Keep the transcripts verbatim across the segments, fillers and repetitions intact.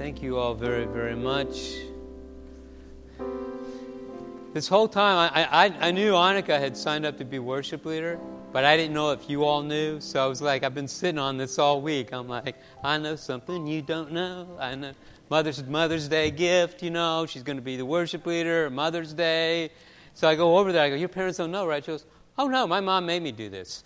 Thank you all very, very much. This whole time, I, I, I knew Annika had signed up to be worship leader, but I didn't know if you all knew. So I was like, I've been sitting on this all week. I'm like, I know something you don't know. I know Mother's Mother's Day gift, you know. She's going to be the worship leader, Mother's Day. So I go over there. I go, your parents don't know, right? She goes, oh, no, my mom made me do this.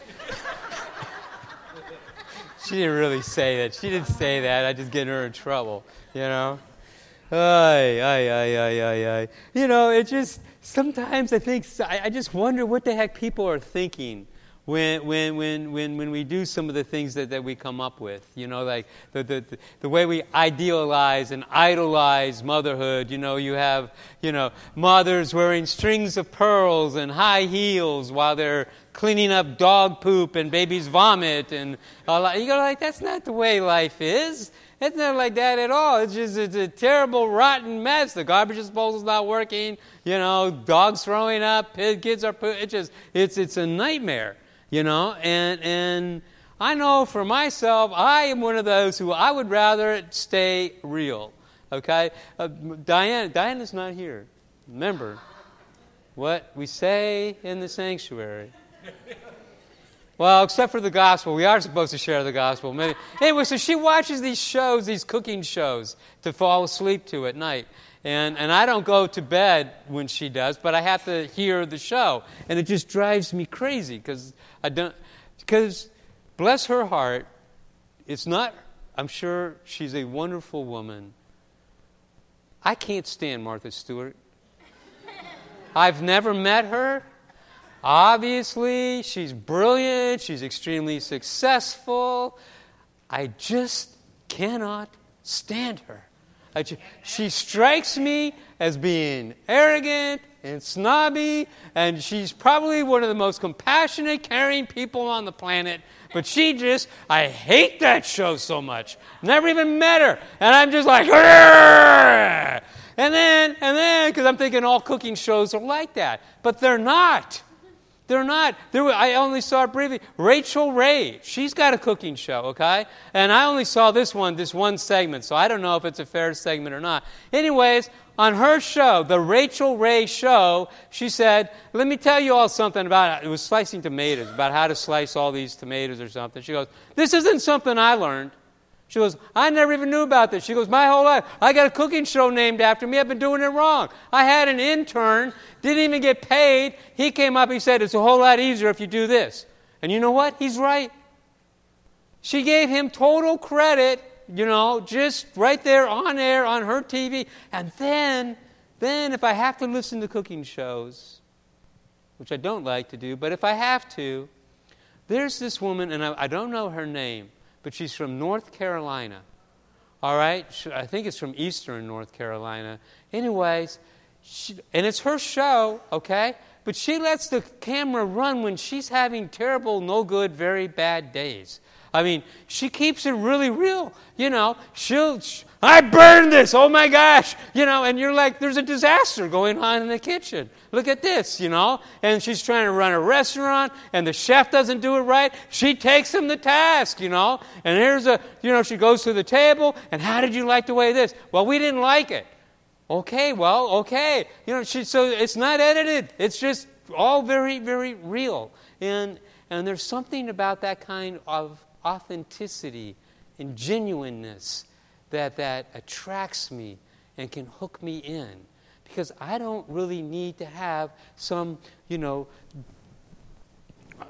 She didn't really say that. She didn't say that. I just get her in trouble, you know. Ay, ay, ay, ay, ay, ay. You know, it just, sometimes I think, I just wonder what the heck people are thinking when when when when, when we do some of the things that, that we come up with. You know, like the, the, the, the way we idealize and idolize motherhood. You know, you have, you know, mothers wearing strings of pearls and high heels while they're cleaning up dog poop and baby's vomit. And all, you go like, that's not the way life is. It's not like that at all. It's just it's a terrible, rotten mess. The garbage disposal's not working. You know, dogs throwing up, kids are put. It's just it's it's a nightmare. You know, and and I know for myself, I am one of those who I would rather stay real. Okay, uh, Diane Diana's not here. Remember what we say in the sanctuary. Well, except for the gospel. We are supposed to share the gospel. Maybe. Anyway, so she watches these shows, these cooking shows, to fall asleep to at night. And and I don't go to bed when she does, but I have to hear the show. And it just drives me crazy because I don't, because bless her heart, it's not, I'm sure she's a wonderful woman. I can't stand Martha Stewart. I've never met her. Obviously, she's brilliant. She's extremely successful. I just cannot stand her. I just, she strikes me as being arrogant and snobby, and she's probably one of the most compassionate, caring people on the planet. But she just, I hate that show so much. Never even met her. And I'm just like, Argh! and then, and then, because I'm thinking all cooking shows are like that. But they're not. They're not. There were, I only saw it briefly. Rachel Ray, she's got a cooking show, okay? And I only saw this one, this one segment, so I don't know if it's a fair segment or not. Anyways, on her show, the Rachel Ray show, she said, let me tell you all something about it. It was slicing tomatoes, about how to slice all these tomatoes or something. She goes, this isn't something I learned. She goes, I never even knew about this. She goes, my whole life, I got a cooking show named after me. I've been doing it wrong. I had an intern, didn't even get paid. He came up, he said, it's a whole lot easier if you do this. And you know what? He's right. She gave him total credit, you know, just right there on air on her T V. And then, then if I have to listen to cooking shows, which I don't like to do, but if I have to, there's this woman, and I, I don't know her name, but she's from North Carolina. All right? I think it's from Eastern North Carolina. Anyways, she, and it's her show, okay? But she lets the camera run when she's having terrible, no good, very bad days. I mean, she keeps it really real. You know, she'll, she, I burned this, oh my gosh. You know, and you're like, there's a disaster going on in the kitchen. Look at this, you know. And she's trying to run a restaurant, and the chef doesn't do it right. She takes him to task, you know. And here's a, you know, she goes to the table, and how did you like the way this? Well, we didn't like it. Okay, well, okay. You know, she, so it's not edited. It's just all very, very real. And and there's something about that kind of authenticity and genuineness that, that attracts me and can hook me in. Because I don't really need to have some, you know, uh,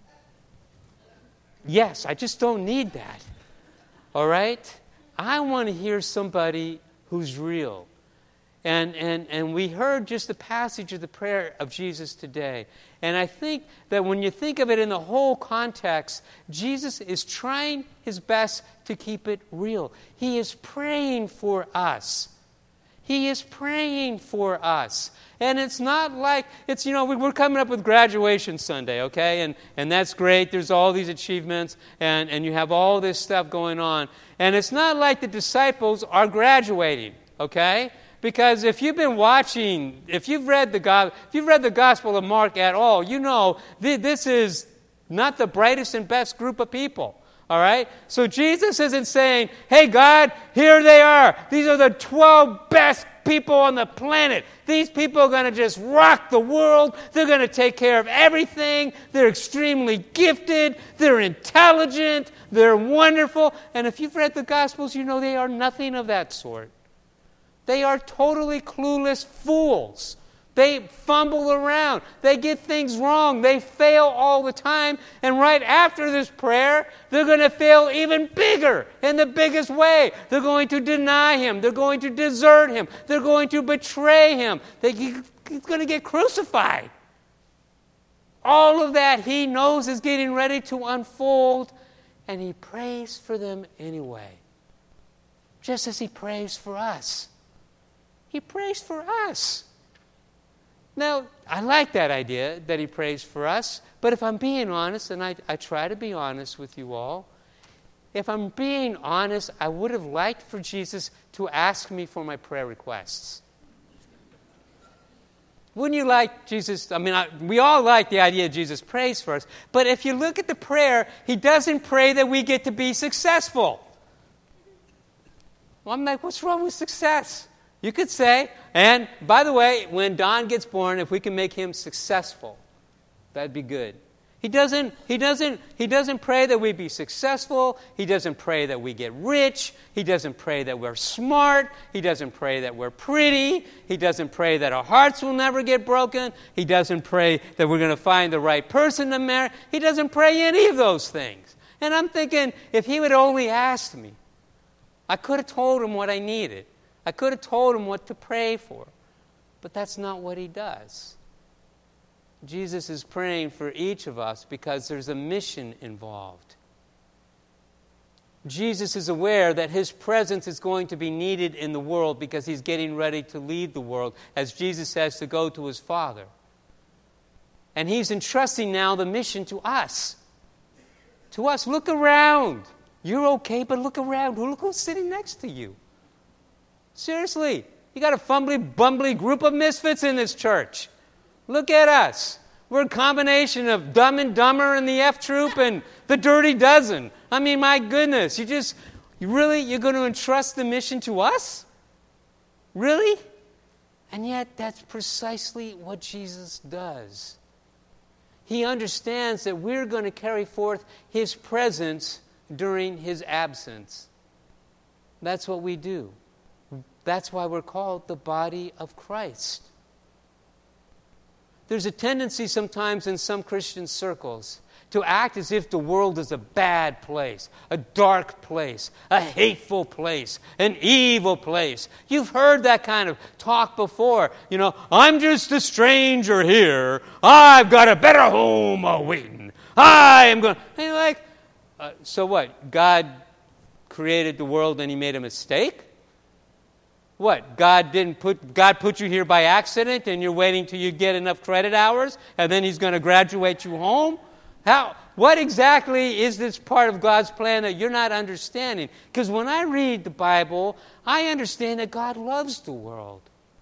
yes, I just don't need that. All right? I want to hear somebody who's real. And, and, and we heard just the passage of the prayer of Jesus today. And I think that when you think of it in the whole context, Jesus is trying his best to keep it real. He is praying for us. He is praying for us. And it's not like, it's, you know, we're coming up with graduation Sunday, okay? And and that's great. There's all these achievements, and, and you have all this stuff going on. And it's not like the disciples are graduating, okay? Because if you've been watching, if you've read the God, if you've read the Gospel of Mark at all, you know th- this is not the brightest and best group of people. All right? So Jesus isn't saying, hey, God, here they are. These are the twelve best people on the planet. These people are going to just rock the world. They're going to take care of everything. They're extremely gifted. They're intelligent. They're wonderful. And if you've read the Gospels, you know they are nothing of that sort. They are totally clueless fools. They fumble around. They get things wrong. They fail all the time. And right after this prayer, they're going to fail even bigger, in the biggest way. They're going to deny Him. They're going to desert Him. They're going to betray Him. They, he's going to get crucified. All of that He knows is getting ready to unfold, and He prays for them anyway. Just as He prays for us. He prays for us. Now, I like that idea that He prays for us, but if I'm being honest, and I, I try to be honest with you all, if I'm being honest, I would have liked for Jesus to ask me for my prayer requests. Wouldn't you like Jesus? I mean, I, we all like the idea Jesus prays for us, but if you look at the prayer, He doesn't pray that we get to be successful. Well, I'm like, what's wrong with success? You could say, and by the way, when Don gets born, if we can make him successful, that'd be good. He doesn't, he doesn't, he doesn't pray that we be successful. He doesn't pray that we get rich. He doesn't pray that we're smart. He doesn't pray that we're pretty. He doesn't pray that our hearts will never get broken. He doesn't pray that we're going to find the right person to marry. He doesn't pray any of those things. And I'm thinking, if He would only asked me, I could have told Him what I needed. I could have told Him what to pray for, but that's not what He does. Jesus is praying for each of us because there's a mission involved. Jesus is aware that His presence is going to be needed in the world because He's getting ready to lead the world, as Jesus says, to go to His Father. And He's entrusting now the mission to us. To us. Look around. You're okay, but look around. Look who's sitting next to you. Seriously, you got a fumbly, bumbly group of misfits in this church. Look at us. We're a combination of Dumb and Dumber and the F Troop and the Dirty Dozen. I mean, my goodness, you just, you really, you're going to entrust the mission to us? Really? And yet, that's precisely what Jesus does. He understands that we're going to carry forth His presence during His absence. That's what we do. That's why we're called the body of Christ. There's a tendency sometimes in some Christian circles to act as if the world is a bad place, a dark place, a hateful place, an evil place. You've heard that kind of talk before. You know, I'm just a stranger here. I've got a better home awaiting. I am going. And you're like, uh, so what? God created the world and He made a mistake? What? God didn't put God put you here by accident and you're waiting till you get enough credit hours and then He's going to graduate you home? How? What exactly is this part of God's plan that you're not understanding? Because when I read the Bible, I understand that God loves the world.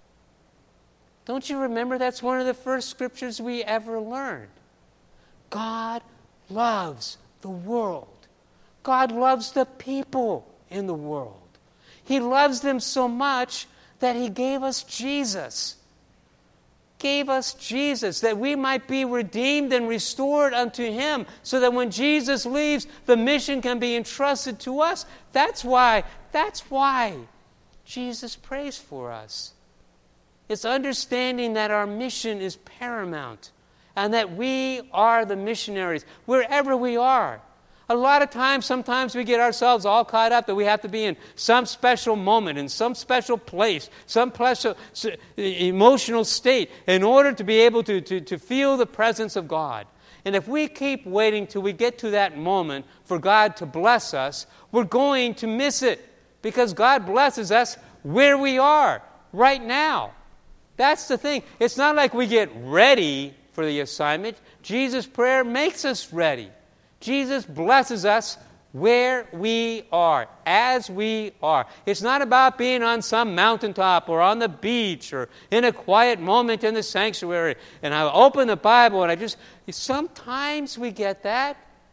Don't you remember that's one of the first scriptures we ever learned? God loves the world. God loves the people in the world. He loves them so much that He gave us Jesus. Gave us Jesus that we might be redeemed and restored unto Him so that when Jesus leaves, the mission can be entrusted to us. That's why, that's why Jesus prays for us. It's understanding that our mission is paramount and that we are the missionaries wherever we are. A lot of times, sometimes we get ourselves all caught up that we have to be in some special moment, in some special place, some special emotional state in order to be able to, to, to feel the presence of God. And if we keep waiting till we get to that moment for God to bless us, we're going to miss it because God blesses us where we are, right now. That's the thing. It's not like we get ready for the assignment. Jesus' prayer makes us ready. Jesus blesses us where we are, as we are. It's not about being on some mountaintop or on the beach or in a quiet moment in the sanctuary. And I open the Bible and I just, sometimes we get that.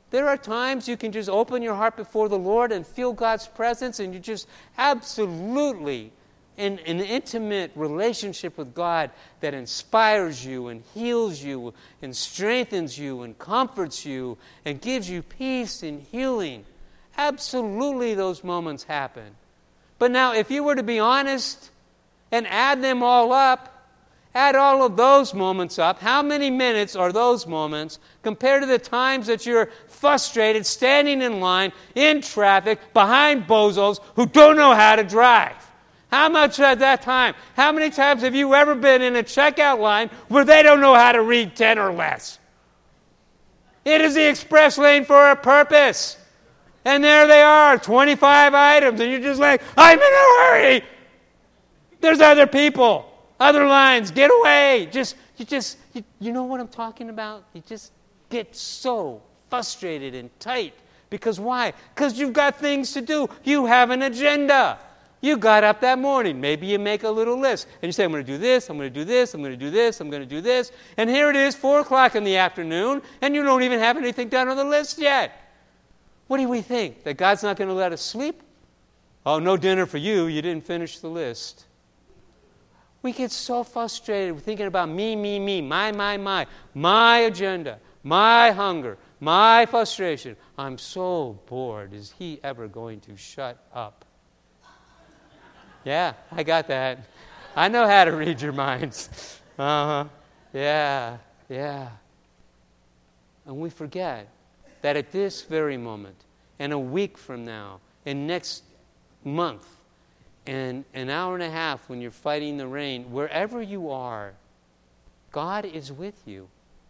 There are times you can just open your heart before the Lord and feel God's presence, and you just absolutely in an intimate relationship with God that inspires you and heals you and strengthens you and comforts you and gives you peace and healing. Absolutely those moments happen. But now, if you were to be honest and add them all up, add all of those moments up, how many minutes are those moments compared to the times that you're frustrated, standing in line, in traffic, behind bozos who don't know how to drive? How much at that time? How many times have you ever been in a checkout line where they don't know how to read ten or less? It is the express lane for a purpose. And there they are, twenty-five items, and you're just like, I'm in a hurry. There's other people. Other lines, get away. Just, you just, you, you know what I'm talking about? You just get so frustrated and tight. Because why? Because you've got things to do. You have an agenda. You got up that morning. Maybe you make a little list. And you say, I'm going to do this, I'm going to do this, I'm going to do this, I'm going to do this. And here it is, four o'clock in the afternoon, and you don't even have anything done on the list yet. What do we think? That God's not going to let us sleep? Oh, no dinner for you. You didn't finish the list. We get so frustrated with thinking about me, me, me, my, my, my, my agenda, my hunger, my frustration. I'm so bored. Is he ever going to shut up? Yeah, I got that. I know how to read your minds. Uh-huh. Yeah, yeah. And we forget that at this very moment, and a week from now, and next month, and an hour and a half when you're fighting the rain, wherever you are, God is with you.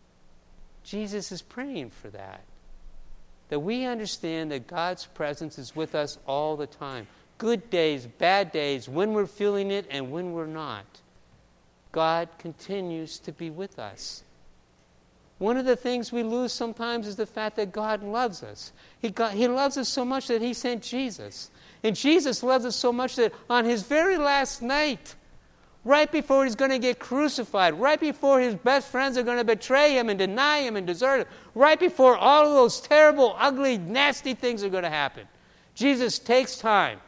Jesus is praying for that. That we understand that God's presence is with us all the time. Good days, bad days, when we're feeling it and when we're not. God continues to be with us. One of the things we lose sometimes is the fact that God loves us. He, got, he loves us so much that he sent Jesus. And Jesus loves us so much that on his very last night, right before he's going to get crucified, right before his best friends are going to betray him and deny him and desert him, right before all of those terrible, ugly, nasty things are going to happen, Jesus takes time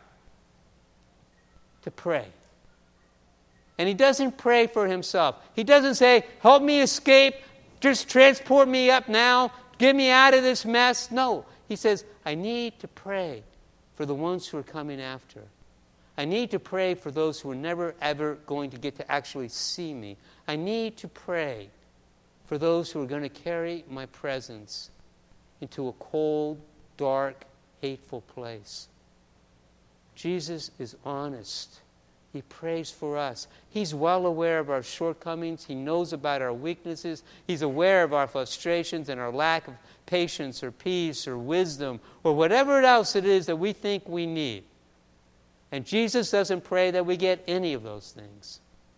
to pray. And he doesn't pray for himself. He doesn't say, help me escape, just transport me up now, get me out of this mess. No, he says, I need to pray for the ones who are coming after. I need to pray for those who are never, ever going to get to actually see me. I need to pray for those who are going to carry my presence into a cold, dark, hateful place. Jesus is honest. He prays for us. He's well aware of our shortcomings. He knows about our weaknesses. He's aware of our frustrations and our lack of patience or peace or wisdom or whatever else it is that we think we need. And Jesus doesn't pray that we get any of those things.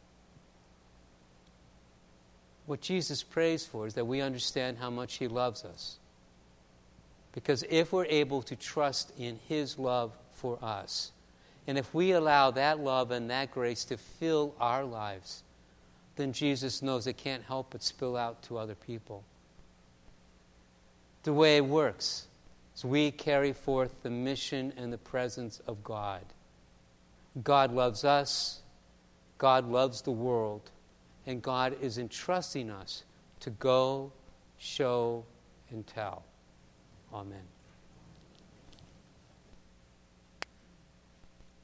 What Jesus prays for is that we understand how much he loves us. Because if we're able to trust in his love for us, and if we allow that love and that grace to fill our lives, then Jesus knows it can't help but spill out to other people. The way it works is we carry forth the mission and the presence of God. God loves us, God loves the world, and God is entrusting us to go, show, and tell. Amen.